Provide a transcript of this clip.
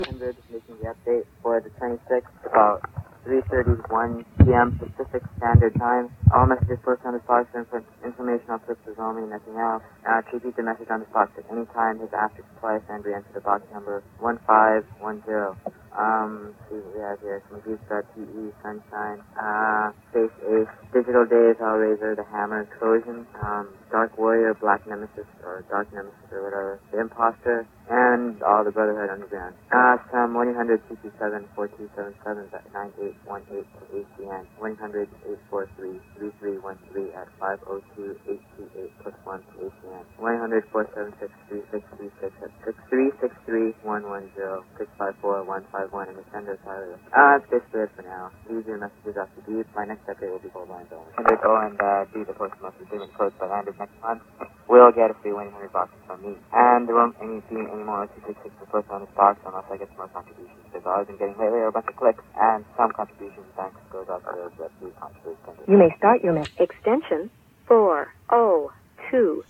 100 making the update for the 26th, about 3:31 p.m. Pacific Standard Time. All messages posted on this box are for informational purposes only, nothing else. To repeat the message on this box at any time, his after supply and re-enter the box number 1510. See what we have here. Some Goose.te, Sunshine, Space Ace, Digital Days, Hellraiser, The Hammer, Trojan, Dark Warrior, Black Nemesis, or Dark Nemesis, or whatever, The Imposter, and all the Brotherhood Underground. Some 1-800-227-4277 at 9818 at ACN, 1-800-843-3313 at 502-828+1 to ACN, 1-800-476-3636 at 6363-110, 654-151, and the sender Tyler. That's basically it for now. Leave your messages off the beat. My next update will be called lines only. And go and do the post message payment code by the end of next month. We'll get a free 100 boxes from me. And there won't be any more 266 reports on this box unless I get some more contributions. Because all I've been getting lately are a bunch of clicks and some contributions. Thanks goes out to those that do contribute. You may start your extension 402.